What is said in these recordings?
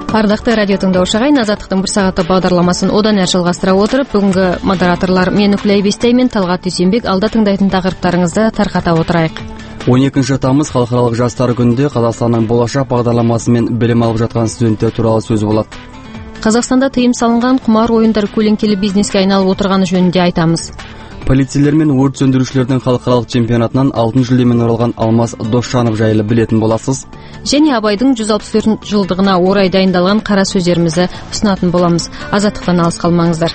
Ардакты радио тыңдоочу агайын, Азаттыктын бир саатты багдарламасын одан ары жалгастыра отуруп, бүгүнкү модераторлор мен Үкүлай Бестей мен Талгат Дүйсенбек алда тыңдайтын такырыптарыңызды тарката отурайык. 12 тамыз халыкаралык жаштар күнүндө Казакстандын болашак багдарламасы менен билим алып жаткан студенттер тууралуу сөз болот. Казакстанда тыйым салынган кумар оюндар көлеңкелүү бизнеске айналып отурганы жөнүндө айтабыз. Полицейлер мен өрт сөндүрүүчүлөрдүн халыкаралык чемпионатынан алтын жүлде менен оралган Алмаз Досшанов жайлы билетин боласыз. Және Абайдын 164-жылдыгына орай дайындалган кара сөздөрүбүздү сунатын болобуз. Азаттыктан алыс калмаңыздар.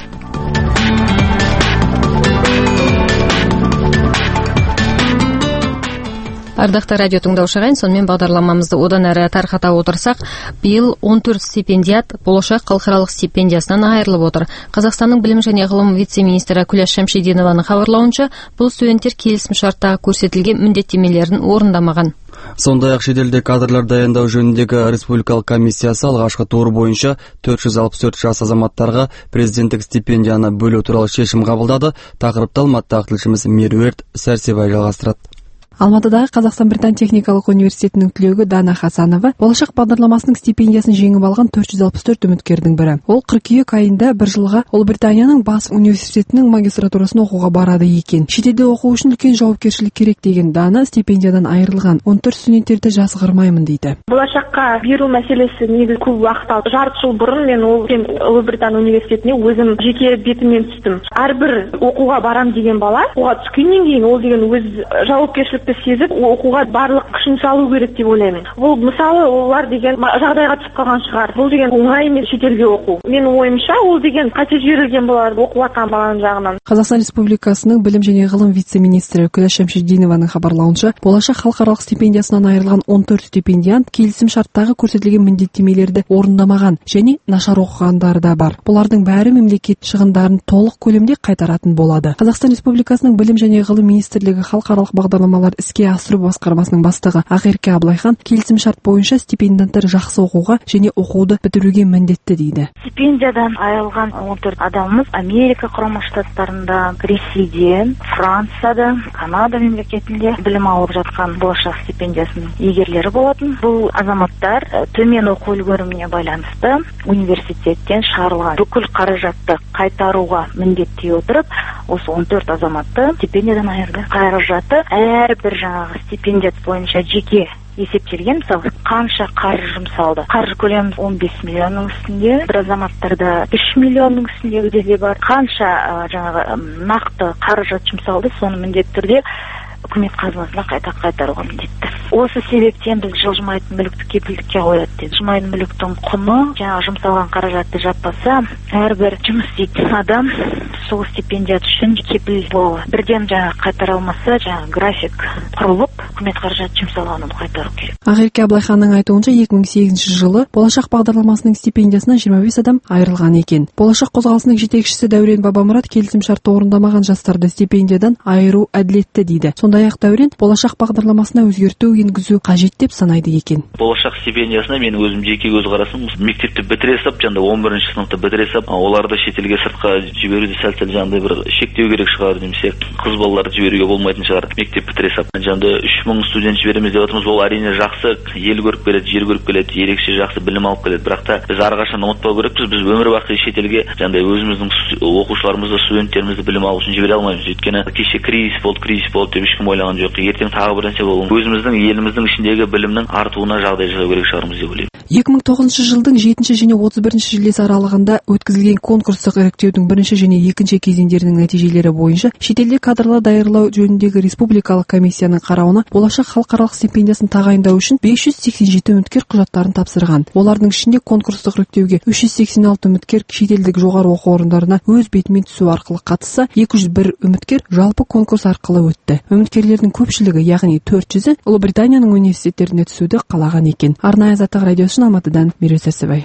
Ардакты радио тыңдоочу агайын, сонун багдарламамызды одан ары тарката отурсак, быйыл 14 стипендиат болошак калкаралык стипендиясынан айрылып отур. Казакстандын билим жана гылым вице-министри Күлөш Шамшидинованын кабарлауынча, бул студенттер келисим шарттагы көрсөтүлгөн міндеттемелерин орундамаган. Сондай-ак шетелде кадрлар дайындоо жөнүндөгү республикалык комиссиясы алгачкы тур боюнча 464 жаш азаматтарга президенттик стипендияны бөлүү тууралуу чечим кабылдады. Такырыпты Алматыдагы тилчимиз Меруерт Сәрсебай жалгастырат. Алматыдагы Казакстан-Британ техникалык университетинин түлөгү Дана Хасанова болашак багдарламасынын стипендиясын жеңип алган 464 үмүткердин бири. Ол кыркүйөк айында бир жылга Улуу Британиянын Бас университетинин магистратурасына окууга барады экен. Чет окуу үчүн үлкен жоопкерчилик керек деген Дана стипендиядан айрылган 14 студенттерди жазгырмаймын дейт. Болашакка берүү маселеси негизи көп убакыт алды. Жарты жыл бурун мен Улуу Британия университетине өзүм жеке бетимден түштүм. Ар бир окууга барам деген бала окууга түшкөндөн кийин ол деген өз жоопкерчилик сезип окууга барлык күчүн салуу керек деп ойлойм. Бул мисалы олар деген жагдайга түшүп калган шыгар. Бул деген оңай эмес чет элге окуу. Менин оюмча ол деген кача жиберилген болар окуп аткан баланын жагынан. Казакстан Республикасынын билим жана гылым вице-министри Күлөш Шамшидинованын кабарлауынча, болашак халыкаралык стипендиясынан айрылган 14 стипендиант келисим шарттагы көрсөтүлгөн міндеттемелерди орундамаган және нашар окугандары да бар. Булардын баары мамлекет чыгымдарын толук көлөмдө кайтаратын болот. Казакстан Республикасынын билим жана гылым министрлиги халыкаралык багдарламалар иске асыруу баскармасынын баштыгы Акерке Аблайхан келисим шарт боюнча стипендианттар жакшы окууга және окууду бүтүрүүгө міндетті дейди. Стипендиядан айрылган 14 адамыбыз Америка Курама Штаттарында, Ресейде, Францияда, Канада мемлекетинде билим алып жаткан болашак стипендиясынын эгерлери болотун. Бул азаматтар төмен окуу үлгөрүмүнө байланыштуу университеттен чыгарылган бүкүл каражатты кайтарууга міндеттей отуруп, осы 14 азаматты стипендиядан айырды. Каражаты ар бир жаңағы стипендият боюнча жеке есептелген. Мисалы, канча каржы жумсалды. Каржы көлемі 15 миллионның үстінде, бір азаматтарда 3 миллионның үстіндегі де бар. Канча жаңағы нақты каражат жумсалды, соны міндетті түрде үкімет казынасына қайта кайтарууга міндетті. Осы себептен біз жылжымайтын мүлікті кепілдікке коет дейді. Жылжымайтын мүліктің құны жаңағы жұмсалған қаражатты жаппаса, әрбір жұмыс істейтін адам сол стипендият үшін кепіл болады. Бірден жаңағы қайтара алмаса, жаңағы график құрылып, үкімет қаражат жұмсалғанын қайтару керек. Акерке Аблайханның айтуынша 2008 жылы болашақ бағдарламасының стипендиясынан 25 адам айырылған екен. Болашақ қозғалысының жетекшісі Дәурен Бабамұрат келісім шартты орындамаған жастарды стипендиядан айыру әділетті дейді. Сондай-ақ Дәурен болашақ бағдарламасына өзгерту енгізу қажет деп санайды екен. Болашақ стипендиясына мен өзім жеке көзқарасым, мектепті бітіре сап, жанда 11-ші сыныпты бітіре сап, оларды шетелге сыртқа жіберуді сәл-сәл жандай бір шектеу керек шығар немесе қыз балаларды жіберуге болмайтын шығар. Мектеп бітіре сап, жанда 3000 студент жібереміз деп отырмыз. Ол әрине жақсы, ел көріп келеді, жер көріп келеді, ерекше жақсы білім алып келеді. Бірақ та біз әрқашан ұмытпау керекпіз, біз өмір бақи шетелге жандай өзіміздің оқушыларымызды, студенттерімізді білім алу үшін жібере алмаймыз. Өйткені кеше кризис болды деп ешкім ойлаған жоқ. Ертең тағы бір нәрсе болуы. Өзіміздің еліміздің ішіндегі білімнің артуына жағдай жасау керек шығармыз деп ойлаймын. 2009 жылдың 7 және 31 шілдесі аралығында өткізілген конкурстық іріктеудің бірінші және екінші кезеңдерінің нәтижелері бойынша шетелде кадрлар даярлау жөніндегі республикалық комиссияның қарауына болашақ халықаралық стипендиясын тағайындау үшін 587 үміткер құжаттарын тапсырған. Олардың ішінде конкурстық іріктеуге 386 үміткер шетелдік жоғары оқу орындарына өз бетімен түсу арқылы қатысса, 201 үміткер жалпы конкурс арқылы өтті. Үміткерлердің көпшілігі, яғни 400-і Ұлыбританияның университеттеріне түсуді қалаған екен. Арнайы Азаттық радиосы Алматыдан Меруерт Сәрсебай.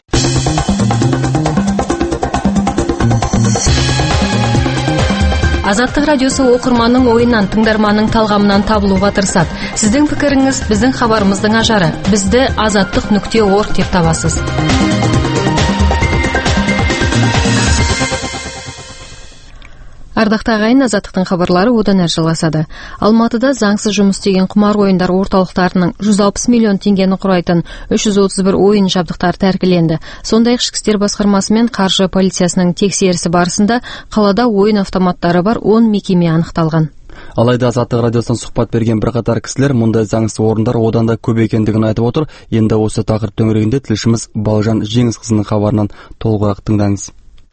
Азаттык радиосу окурманның оюнан, тыңдарманның талгамынан табылууга тырышат. Сиздин пикириңиз биздин кабарыбыздын ажары. Бизди azatlyk.org деп табасыз. Ардақты ағайын, Азаттықтың хабарлары одан әрі жалғасады. Алматыда заңсыз жұмыс істеген құмар ойындар орталықтарының 160 миллион теңгені құрайтын 331 ойын жабдықтары тәркіленді. Сондай-ақ ішкі істер басқармасы мен қаржы полициясының тексерісі барысында қалада ойын автоматтары бар 10 мекеме анықталған. Алайда Азаттық радиосынан сұхбат берген бірқатар кісілер мұндай заңсыз орындар одан да көп екендігін айтып отыр. Енді осы тақырып төңірегінде тілшіміз Балжан Жеңісқызының хабарынан толығырақ тыңдаңыз.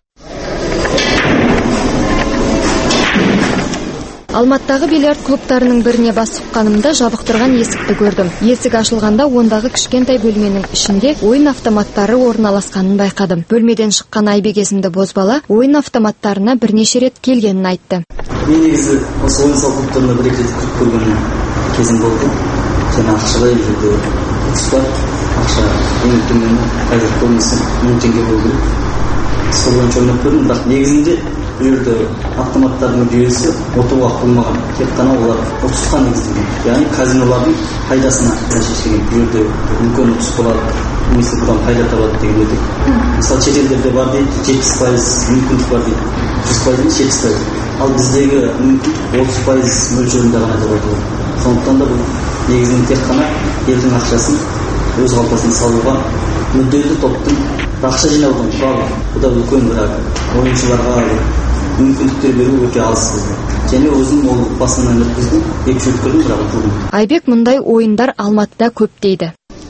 Алматыдағы бильярд клубтарының біріне бас сұққанымда жабық тұрған есікті көрдім. Есік ашылғанда ондағы кішкентай бөлменің ішінде ойын автоматтары орналасқанын байқадым. Бөлмеден шыққан Айбек есімді бозбала ойын автоматтарына бірнеше рет келгенін айтты. Мен негізі осы ойын сауық клубтарына бір-екі рет кіріп көрген кезім болды. Және ақшалай жерде ұтыстар, ақша ең төмені қазір көбінесе 1000 теңге болу керек. Сол бойынша ойнап көрдім, бірақ негізінде бұл жерде автоматтардың жүйесі ұтуға қоймаған, тек қана олар ұтысқа негізделген, яғни казинолардың пайдасына шешілген. Бұл жерде үлкен ұтыс болады, немесе бұдан пайда табады деген едік. Мысалы шетелдерде бар дейді, 70% мүмкіндік бар дейді, 100% 70%. Ал біздегі мүмкіндік 30% мөлшерінде ғана деп айтылады. Сондықтан да бұл негізінен тек қана елдің ақшасын өз қалтасына салуға мүдделі топтың ақша жинаудың құралы. Бұл да үлкен бір ойыншыларға мүмкіндіктер беру өте аз. Және өзім ол басынан өткіздім, 2 рет көрдім, бірақ ұтылдым. Айбек мұндай ойындар Алматыда көп дейді.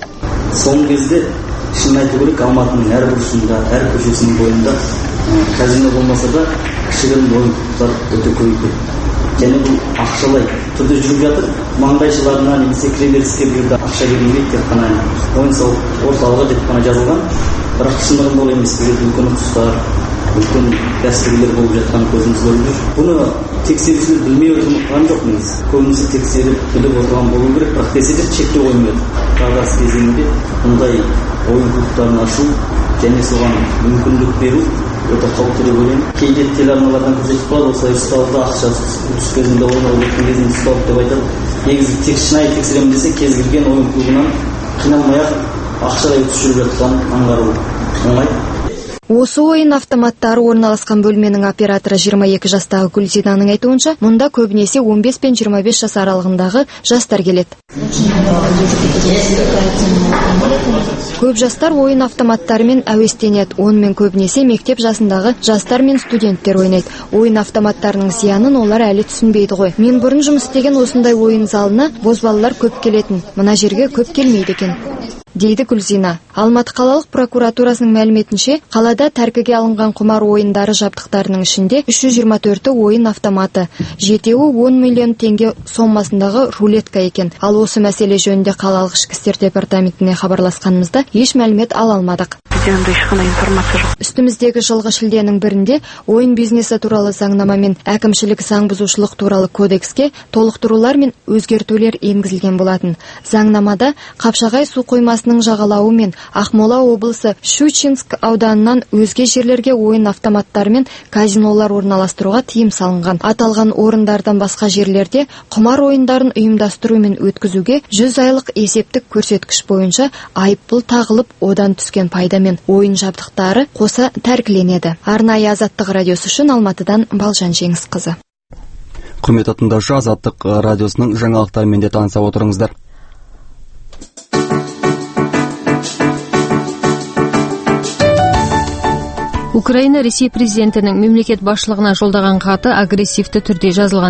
Соңғы кезде шын айту керек, Алматының әр бұрышында, әр көшесінің бойында казино болмаса да кішігірім ойын клубтар өте көбейіп. Және бұл ақшалай түрде жүріп жатыр. Маңдайшыларына немесе кіреберіске бұл жерде ақша берілмейді, тек қана ойын сауық орталығы деп қана жазылған. Бірақ шындығында ол емес, бұл жерде үлкен ұтыстар, үлкен дәстүрлер болып жатқан көзіміз көріп жүр. Бұны тексерушілер білмей отырған жоқ негізі. Көбінесе тексеріп біліп отырған болу керек, бірақ десе де шектеу қоймайды. Дағдарыс кезеңінде бұндай ойын клубтарын ашу және соған мүмкіндік беру өте қауіпті деп ойлаймын. Кейде телеарналардан көрсетіп қалады, осылай ұсталды, ақша ұтыс кезінде ойнап өткен кезінде ұсталды деп айтады. Негізі тек шынайы тексеремін десе, кез келген ойын клубынан қиналмай-ақ ақшалай ұтыс жүріп жатқанын аңғару оңай. Осы ойын автоматтары орналасқан бөлменің операторы 22 жастағы Гүлзинаның айтуынша, мұнда көбінесе 15 пен 25 жас аралығындағы жастар келеді. Көп жастар ойын автоматтарымен әуестенеді. Онымен көбінесе мектеп жасындағы жастар мен студенттер ойнайды. Ойын автоматтарының зиянын олар әлі түсінбейді ғой. Мен бұрын жұмыс істеген осындай ойын залына бозбалалар көп келетін. Мына жерге көп келмейді екен, дейді Гүлзина. Алматы қалалық прокуратурасының мәліметінше, қалада тәркіге алынған құмар ойындары жабдықтарының ішінде 324 ойын автоматы, 7-і 10 миллион теңге сомасындағы рулетка екен. Ал осы мәселе жөнінде қалалық ішкі істер департаментіне хабарласқанымызда еш мәлімет ала алмадық. Үстіміздегі жылғы шілденің бірінде ойын бизнесі туралы заңнама мен әкімшілік заң бұзушылық туралы кодекске толықтырулар мен өзгертулер енгізілген болатын. Заңнамада Қапшағай су қоймасының жағалауы мен Ақмола облысы Щучинск ауданынан өзге жерлерге ойын автоматтары мен казинолар орналастыруға тыйым салынған. Аталған орындардан басқа жерлерде құмар ойындарын ұйымдастыру мен өткізуге 100 айлық есептік көрсеткіш бойынша айыппұл тағылып, одан түскен пайдамен ойын жабдықтары қоса тәркіленеді. Арнайы Азаттық радиосы үшін Алматыдан Балжан Жеңісқызы. Құрметті тыңдаушы, Азаттық радиосының жаңалықтарымен де таныса отырыңыздар. Украина Ресей президентінің мемлекет басшылығына жолдаған хаты агрессивті түрде жазылған.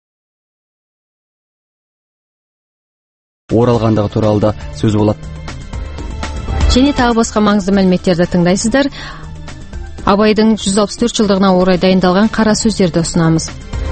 Оралғандағы туралы да сөз болады. Және тағы басқа маңызды мәліметтерді тыңдайсыздар. Абайдың 164 жылдығына орай дайындалған қара сөздерді ұсынамыз.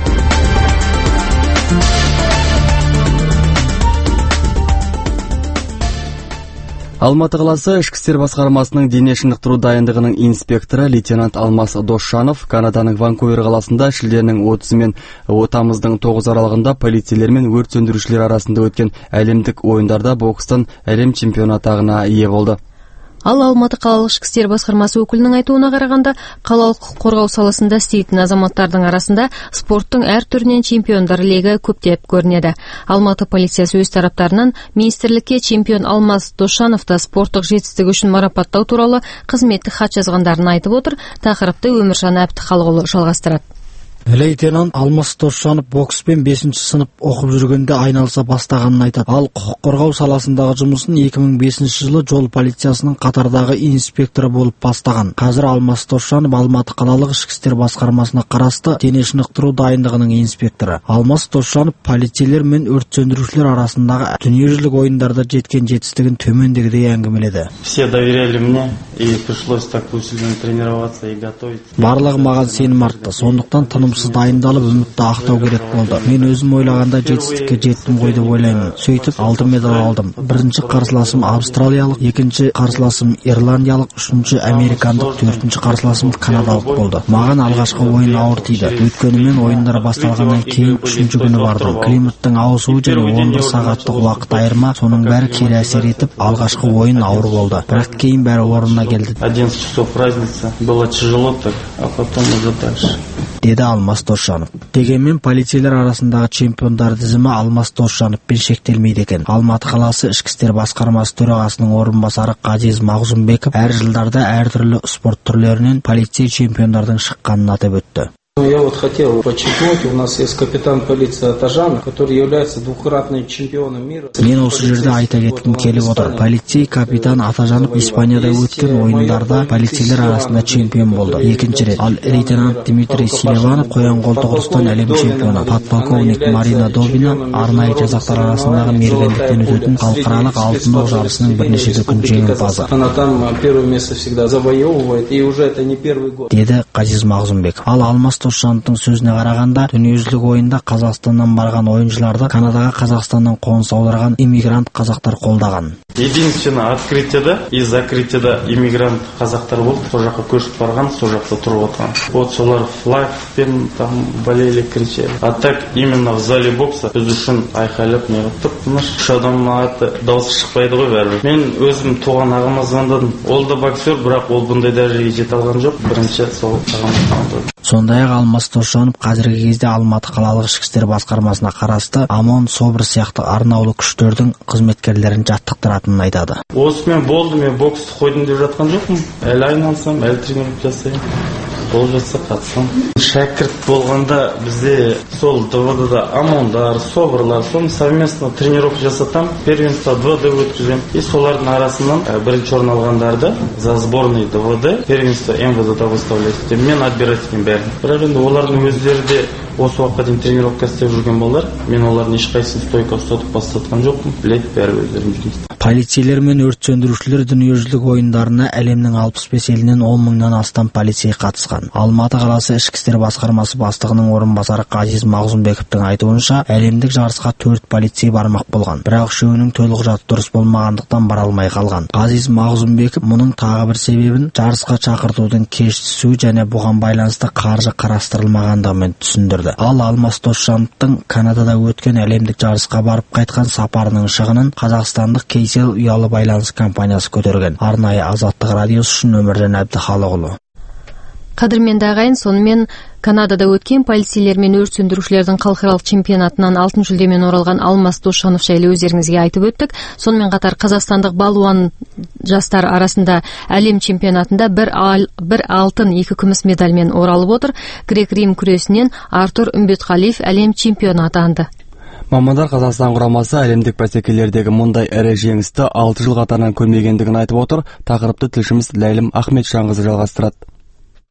Алматы қаласы ішкі істер басқармасының дене шынықтыру дайындығының инспекторы лейтенант Алмас Досжанов Канаданың Ванкувер қаласында шілденің 30 мен тамыздың 9 аралығында полицейлер мен өрт сөндірушілер арасында өткен әлемдік ойындарда бокстан әлем чемпионы атағына ие болды. Ал Алматы қалалық ішкі істер басқармасы өкілінің айтуына қарағанда, қалалық қорғау саласында істейтін азаматтардың арасында спорттың әр түрінен чемпиондар легі көптеп көрінеді. Алматы полициясы өз тараптарынан министрлікке чемпион Алмас Досжановты спорттық жетістігі үшін марапаттау туралы қызметтік хат жазғандарын айтып отыр. Тақырыпты Өміржан Әбдіхалықұлы жалғастырады. Лейтенант Алмас Досжанов бокспен 5-ші сынып оқып жүргенде айналыса бастағанын айтады. Ал құқық қорғау саласындағы жұмысын 2005 жылы жол полициясының қатардағы инспекторы болып бастаған. Қазір Алмас Досжанов Алматы қалалық ішкі істер басқармасына қарасты дене шынықтыру дайындығының инспекторы. Алмас Досжанов полицейлер мен өрт сөндірушілер арасындағы дүниежүзілік ойындарда жеткен жетістігін төмендегідей әңгімеледі. Все доверяли мне и пришлось так усиленно тренироваться и готовить. Барлығы маған сенім артты. Сондықтан тынымсыз дайындалып үмітті ақтау керек болды. Мен өзім ойлағанда жетістікке жеттім ғой деп ойлаймын. Сөйтіп алтын медаль алдым. Бірінші қарсыласым австралиялық, екінші қарсыласым ирландиялық, үшінші американдық, төртінші қарсыласым канадалық болды. Маған алғашқы ойын ауыр тиді. Өйткені мен ойындар басталғаннан кейін үшінші күні бардым. Климаттың ауысуы және 11 сағаттық уақыт айырма, соның бәрі кері әсер етіп, алғашқы ойын ауыр болды. Бірақ кейін бәрі орнына келді. 11 часов разница. Было тяжело так, а потом уже дальше. Деді Алмас Досжанов. Дегенмен полицейлер арасындағы чемпиондар тізімі Алмас Досжановпен шектелмейді екен. Алматы қаласы ішкі істер басқармасы төрағасының орынбасары Қазиз Мағзумбеков әр жылдарда әртүрлі спорт түрлерінен полицей чемпиондардың шыққанын атап өтті. Я хотел подчеркнуть, у нас есть капитан полиции Атажан, который является двукратным чемпионом мира. Мен осы жерде айта кеткім келіп отыр. Полицей капитан Атажанов Испанияда өткен ойындарда полицейлер арасында чемпион болды. Екінші рет. Ал лейтенант Дмитрий Селиванов қоян қолтық ұрыстан әлем чемпионы. Подполковник Марина Добина арнайы жасақтар арасындағы мергендіктен өтетін халықаралық алтын оқ жарысының бірнеше дүркін жеңімпазы. Она там первое место всегда завоевывает, и уже это не первый год. Деді Қазиз Мағзумбеков. Ал Алмас Досжановтың сөзіне қарағанда, дүниежүзілік ойында Қазақстаннан барған ойыншыларды Канадаға Қазақстаннан қоныс аударған иммигрант қазақтар қолдаған. Единственное открытияда и закрытияда иммигрант қазақтар болды. Сол жаққа көшіп барған, сол жақта тұрып отырған. Вот солар флагпен там болели, кричали. А так именно в зале бокса біз үшін айқайлап неғып тұр. Үш адамның аты дауысы шықпайды ғой бәрібір. Мен өзім туған ағама звондадым. Ол да боксер, бірақ ол бұндай дәрежеге жете алған жоқ. Бірінші сол ағама. Сондай-ақ Алмас Досжанов қазіргі кезде Алматы қалалық ішкі істер басқармасына қарасты ОМОН, СОБР сияқты арнаулы күштердің қызметкерлерін жаттықтыратынын айтады. Осымен болды, мен боксты қойдым деп жатқан жоқпын. Әлі айналсам, әлі тренировка жасаймын. Бол жатса қатысам. Шәкірт болғанда бізде сол ДВД-да ОМОНдар, СОБРлар, соны совместно тренировка жасатам, первенство ДВД өткізем. И солардың арасынан бірінші орын алғандарды за сборный ДВД первенство МВД-да выставляйды. Мен отбирать еткен бәрін. Бірақ енді олардың өздері де осы уақытқа дейін тренировка істеп жүрген балалар. Мен олардың ешқайсысын стойка ұстатып бастатқан жоқпын. Біледі бәрі өздерін жүрген. Полицейлер мен өрт сөндірушілер дүниежүзілік ойындарына әлемнің 65 елінен 10 мыңнан астам полицей қатысқан. Алматы қаласы ішкі істер басқармасы бастығының орынбасары Қазиз Мағзумбековтың айтуынша, әлемдік жарысқа 4 полицей бармақ болған. Бірақ үшеуінің төлқұжаты дұрыс болмағандықтан бара алмай қалған. Қазиз Мағзумбеков мұның тағы бір себебін жарысқа шақыртудың кеш түсуі және бұған байланысты қаржы қарастырылмағандығымен түсіндірді. Ал Алмас Досжановтың Канадада өткен әлемдік жарысқа барып қайтқан сапарының шығынын қазақстандық Кейсел ұялы байланыс компаниясы көтерген. Арнайы Азаттық радиосы үшін Өміржан Әбдіхалықұлы. Қадірменді ағайын, сонымен Канадада өткен полицейлер мен өрт сөндірушілердің халықаралық чемпионатынан алтын жүлдемен оралған Алмас Досжанов жайлы өздеріңізге айтып өттік. Сонымен қатар қазақстандық балуан жастар арасында әлем чемпионатында бір алтын, 2 күміс медальмен оралып отыр. Грек-рим күресінен Артур Үмбетқалиев әлем чемпионы атанды. Мамандар Қазақстан құрамасы әлемдік бәсекелердегі мұндай ірі жеңісті 6 жыл қатарынан көрмегендігін айтып отыр. Тақырыпты тілшіміз Ләйлім Ахметжанқызы жалғастырады.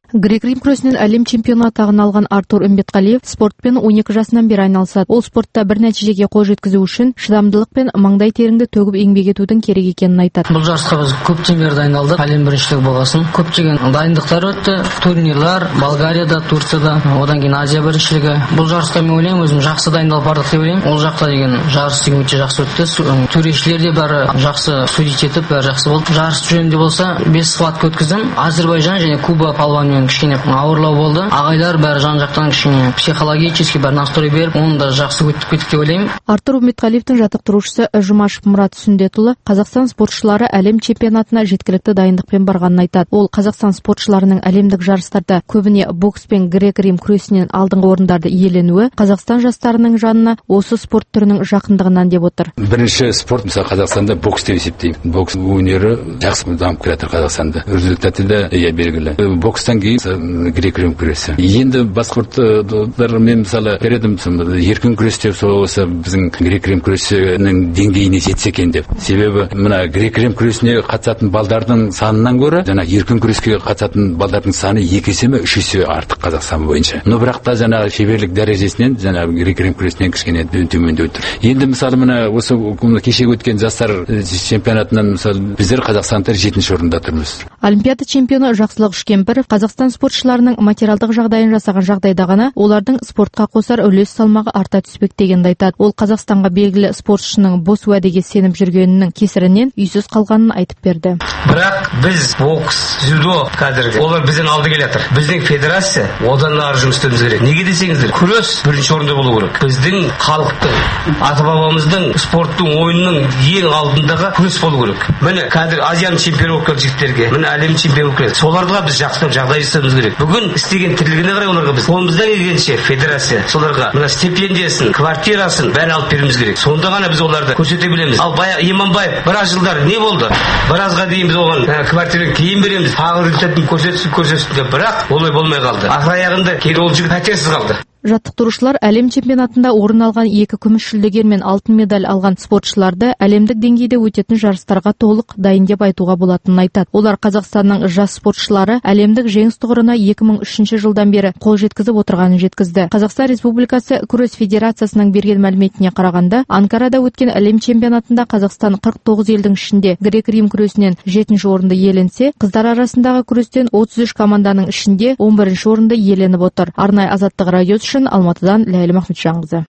Грек-рим күресінен әлем чемпионы атағын алған Артур Үмбетқалиев спортпен 12 жасынан бері айналысады. Ол спортта бір нәтижеге қол жеткізу үшін шыдамдылық пен маңдай теріңді төгіп еңбек етудің керек екенін айтады. Бұл жарысқа біз көптен бері дайындалдық. Әлем біріншілігі болғасын. Көптеген дайындықтар өтті. Турнирлар Болгарияда, Турцияда, одан кейін Азия біріншілігі. Бұл жарысқа мен ойлаймын, өзім жақсы дайындалып бардық деп ойлаймын. Ол жақта деген жарыс деген өте жақсы өтті. Төрешілер де бәрі жақсы судить етіп, бәрі жақсы болды. Жарыс жөнінде болса 5 схватка өткіздім. Әзербайжан және Куба палуанымен кішкене ауырлау болды. Ағайлар бәрі жан-жақтан кішкене психологически бәрі настрой беріп, оны да жақсы өтіп кеттік деп ойлаймын. Артур Үмбетқалиевтің жаттықтырушысы Жұмашев Мұрат Сүндетұлы Қазақстан спортшылары әлем чемпионатына жеткілікті дайындықпен барғанын айтады. Ол Қазақстан спортшыларының әлемдік жарыстарда көбіне бокс пен грек-рим күресінен алдыңғы орындарды иеленуі Қазақстан жастарының жанына осы спорт түрінің жақындығынан деп отыр. Бірінші спорт мысалы Қазақстанда бокс деп есептеймін. Бокс өнері жақсы дамып келе жатыр Қазақстанда. Результаты да белгілі. Бокстан кейін грек-рим күресі. Енді басқа спорттар мен мысалы бередім, еркін күрес деп осы біздің грек-рим күресінің деңгейіне жетсе екен деп. Себебі мына грек-рим күресіне қатысатын балдардың санынан гөрі жаңа еркін күреске қатысатын балдардың саны 2 есе ме 3 есе артық Қазақстан бойынша. Но бірақ та жаңа шеберлік дәрежесінен жаңа грек-рим күресінен кішкене төмендеп отыр. Енді мысалы мына осы кешегі өткен жастар чемпионатынан мысалы біздер қазақстандықтар 7-ші орында тұрмыз. Олимпиада чемпионы Жақсылық Үшкемпіров Қазақстан спортшыларының материалдық жағдайын жасаған жағдайда ғана олардың спортқа қосар үлес салмағы арта түспек дегенді айтады. Ол Қазақстанға белгілі спортшының бос уәдеге сеніп жүргенінің кесірінен үйсіз қалғанын айтып берді. Бірақ біз бокс, дзюдо қазіргі олар бізден алды келе жатыр. Біздің федерация одан ары жұмыс істеуіміз керек. Неге десеңіздер, күрес бірінші орында болу керек. Біздің халықтың, ата-бабамыздың спорттың ойынның ең алдындағы күрес болу керек. Міне қазір Азияның чемпионы болып келді жігіттерге, міне әлем чемпионы болып келді. Соларға біз жақсы жағдай жасауымыз керек. Бүгін істеген тірлігіне қарай оларға біз қолымыздан келгенше федерация соларға мына стипендиясын, квартирасын бәрін алып беруіміз керек. Сонда ғана біз оларды көрсете білеміз. Ал Иманбаев біраз жылдар не болды? Біразға дейін біз оған квартира кейін береміз. Тағы результатын көрсетсін деп, бірақ олай болмай қалды. Ақыр аяғында кейін ол жігіт пәтерсіз қалды. Жаттықтырушылар әлем чемпионатында орын алған 2 күміс жүлдегер мен алтын медаль алған спортшыларды әлемдік деңгейде өтетін жарыстарға толық дайын деп айтуға болатынын айтады. Олар Қазақстанның жас спортшылары әлемдік жеңіс тұғырына 2003 жылдан бері қол жеткізіп отырғанын жеткізді. Қазақстан Республикасы күрес федерациясының берген мәліметіне қарағанда, Анкарада өткен әлем чемпионатында Қазақстан 49 елдің ішінде грек-рим күресінен 7-ші орынды иеленсе, қыздар арасындағы күрестен 33 команданың ішінде 11-ші орынды иеленіп отыр. Арнайы Азаттық радиосы үшін Алматыдан Ләйлі Махметжанқызы.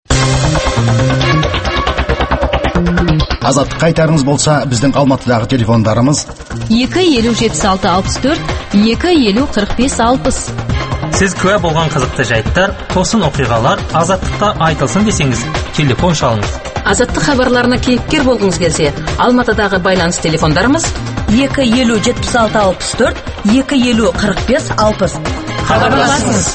Азаттық қайтарыңыз болса, біздің Алматыдағы телефондарымыз 2-50-76-64, 2-50-45-60. Сіз куә болған қызықты жайттар, тосын оқиғалар Азаттықта айтылсын десеңіз, телефон шалыңыз. Азаттық хабарларына кейіпкер болғыңыз келсе, Алматыдағы байланыс телефондарымыз 2-50-76-64, 2-50-45-60. Хабарласыңыз.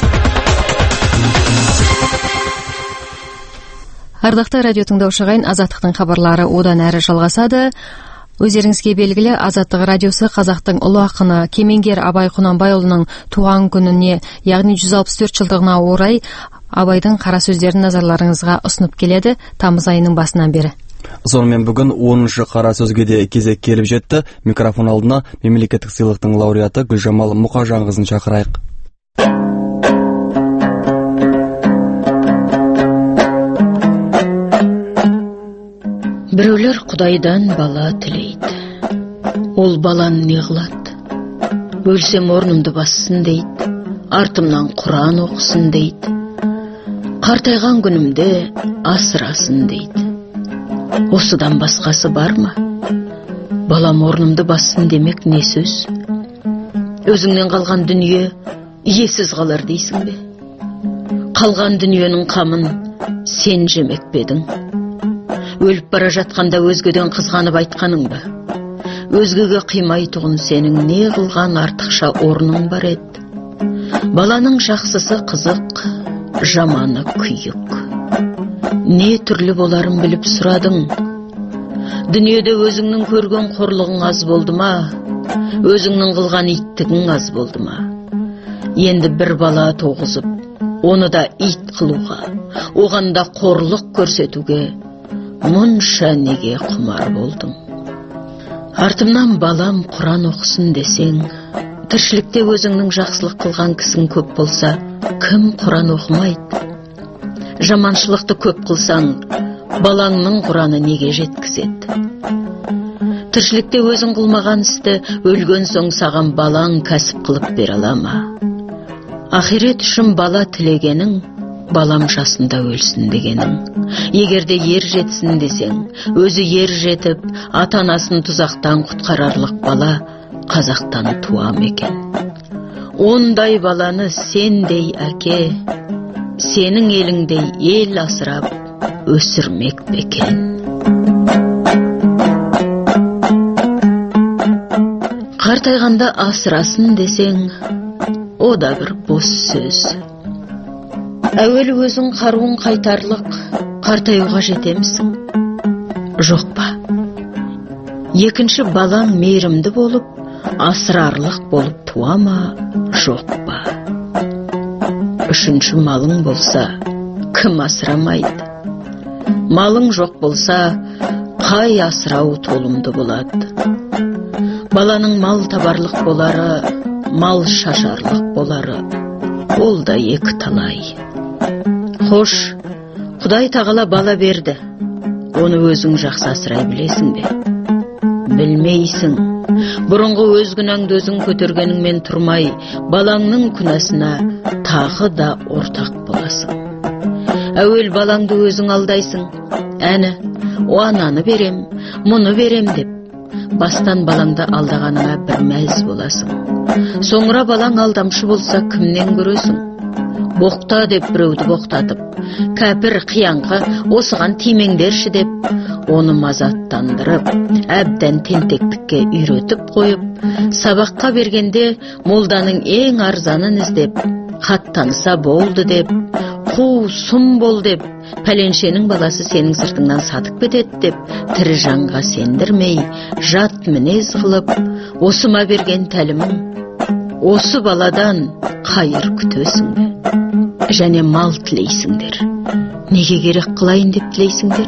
Ардақты радио тыңдаушы ағайын, Азаттықтың хабарлары одан әрі жалғасады. Өздеріңізге белгілі, Азаттық радиосы қазақтың ұлы ақыны кемеңгер Абай Құнанбайұлының туған күніне, яғни 164 жылдығына орай Абайдың қара сөздерін назарларыңызға ұсынып келеді тамыз айының басынан бері. Сонымен бүгін 10-шы қара сөзге де кезек келіп жетті. Микрофон алдына мемлекеттік сыйлықтың лауреаты Гүлжамал Мұқажанқызын шақырайық. Біреулер Құдайдан бала тілейді. Ол баланы не қылады? Өлсем орнымды бассын дейді, артымнан Құран оқысын дейді. Қартайған күнімде асырасын дейді. Осыдан басқасы бар ма? Балам орнымды бассын демек не сөз? Өзіңнен қалған дүние иесіз қалар дейсің бе? Қалған дүниенің қамын сен жемек бедің? Өліп бара жатқанда өзгеден қызғанып айтқаның ба? Өзгеге қимайтұғын сенің не қылған артықша орның бар еді? Баланың жақсысы қызық, жаманы күйік. Не түрлі боларын біліп сұрадың? Дүниеде өзіңнің көрген қорлығың аз болды ма? Өзіңнің қылған иттігің аз болды ма? Енді бір бала тоғызып, оны да ит қылуға, оған да қорлық көрсетуге мұнша неге құмар болдың? Артымнан балам Құран оқысын десең, Тіршілікте өзіңнің жақсылық қылған кісің көп болса, кім Құран оқымайды? Жаманшылықты көп қылсаң, балаңның Құраны неге жеткізеді? Тіршілікте өзің қылмаған істі өлген соң саған балаң кәсіп қылып бере ала ма? Ахирет үшін бала тілегенің, балам жасында өлсін дегенің. Егерде ер жетсін десең, өзі ер жетіп, ата-анасын тұзақтан құтқарарлық бала қазақтан туам екен. Ондай баланы сендей әке, сенің еліңдей ел асырап өсірмек бекен. Қартайғанда асырасын десең, о да бір бос сөз. Әуел өзің қаруын қайтарлық, қартаюға жетемісің? Жоқ па? Екінші балаң мейірімді болып, асырарлық болып туа ма? Жоқ па? Үшінші малың болса, кім асырамайды? Малың жоқ болса, қай асырау толымды болады? Баланың мал табарлық болары, мал шашарлық болары, ол да екі талай. Хош, Құдай тағала бала берді, оны өзің жақсы асырай білесің бе? Білмейсің. Бұрынғы өз күнәңді өзің көтергеніңмен тұрмай, балаңның күнәсына тағы да ортақ боласың. Әуел балаңды өзің алдайсың, әні, о ананы берем, мұны берем деп. Бастан балаңды алдағаныңа бір мәз боласың. Соңыра балаң алдамшы болса, кімнен көресің? Боқта деп біреуді боқтатып, кәпір қияңқы осыған тимеңдерші деп, оны мазаттандырып, әбден тентектікке үйретіп қойып, сабаққа бергенде молданың ең арзанын іздеп, хат таныса болды деп, қу сұм бол деп, пәленшенің баласы сенің сыртыңнан сатып кетеді деп, тірі жанға сендірмей, жат мінез қылып, осыма берген тәлімің, осы баладан қайыр күтесің бе? Және мал тілейсіңдер. Неге керек қылайын деп тілейсіңдер?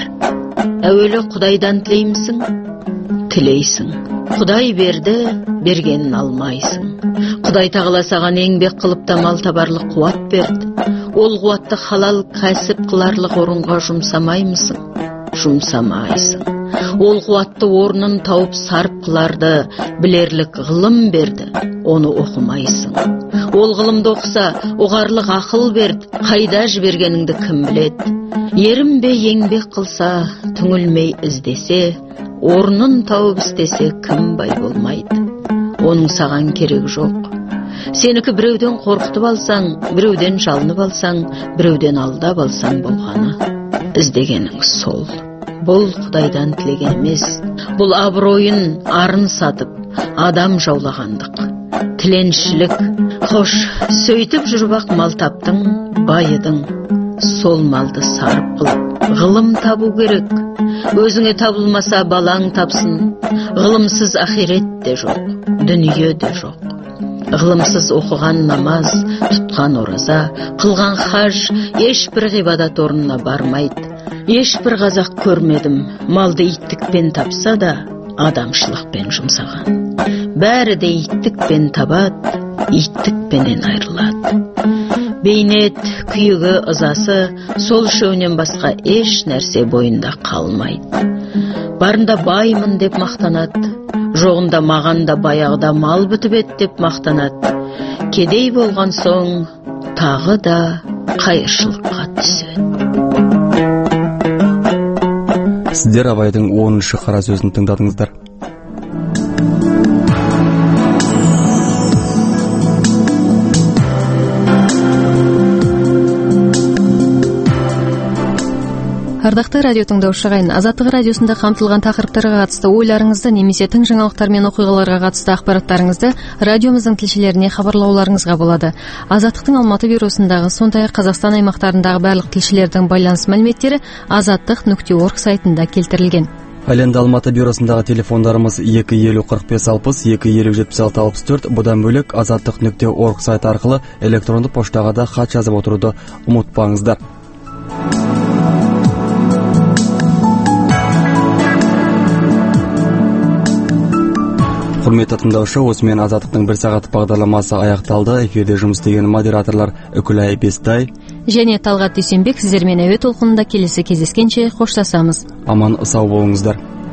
Әуелі Құдайдан тілеймісің? Тілейсің. Құдай берді, бергенін алмайсың. Құдай тағала саған еңбек қылып та мал табарлық қуат берді. Ол қуатты халал кәсіп қыларлық орынға жұмсамаймысың? Жұмсамайсың. Ол қуатты орнын тауып сарп қыларды, білерлік ғылым берді, оны оқымайсың. Ол ғылымды оқыса, оғарлық ақыл берді, қайда жібергеніңді кім біледі? Ерінбе еңбек қылса, түңілмей іздесе, орнын тауып істесе, кім бай болмайды? Оның саған керек жоқ. Сенікі біреуден қорқытып алсаң, біреуден жалынып алсаң, біреуден алдап алсаң болғаны. Іздегенің сол. Бұл Құдайдан тілеген емес, бұл абыройын арын сатып, адам жаулағандық. Тіленшілік. Хош, сөйтіп жүрбақ мал таптың, байыдың. Сол малды сарып қылып, ғылым табу керек. Өзіңе табылмаса балаң тапсын. Ғылымсыз ахирет де жоқ, дүние де жоқ. Ғылымсыз оқыған намаз, тұтқан ораза, қылған хаж, ешбір ғибадат орнына бармайды. Ешбір қазақ көрмедім, малды иттікпен тапса да, адамшылықпен жұмсаған. Бәрі де иттікпен табады, иттікпенен айрылады. Бейнет, күйігі, ызасы, сол үшеуінен басқа еш нәрсе бойында қалмайды. Барында баймын деп мақтанады, жоғында маған да баяғыда мал бітіп еді деп мақтанады. Кедей болған соң тағы да қайыршылыққа түседі. Сіздер Абайдың 10-шы қара сөзін тыңдадыңыздар. Ардақты радио тыңдаушы ағайын, Азаттық радиосында қамтылған тақырыптарға қатысты ойларыңызды немесе тың жаңалықтар мен оқиғаларға қатысты ақпараттарыңызды радиомыздың тілшілеріне хабарлауларыңызға болады. Азаттықтың Алматы бюросындағы, сондай-ақ Қазақстан аймақтарындағы барлық тілшілердің байланыс мәліметтері azаттық.org сайтында келтірілген. Ал енді Алматы бюросындағы телефондарымыз 250-45-60, 250-76-64. Бұдан бөлек azаттық.org сайты арқылы электронды поштаға да хат жазып отыруды ұмытпаңыздар. Құрметті тыңдаушы, осымен Азаттықтың 1 сағат бағдарламасы аяқталды. Эфирде жұмыс істеген модераторлар Үкілай Бестай және Талғат Дүйсенбек. Сіздермен әуе толқынында келесі кездескенше қоштасамыз. Аман сау болыңыздар.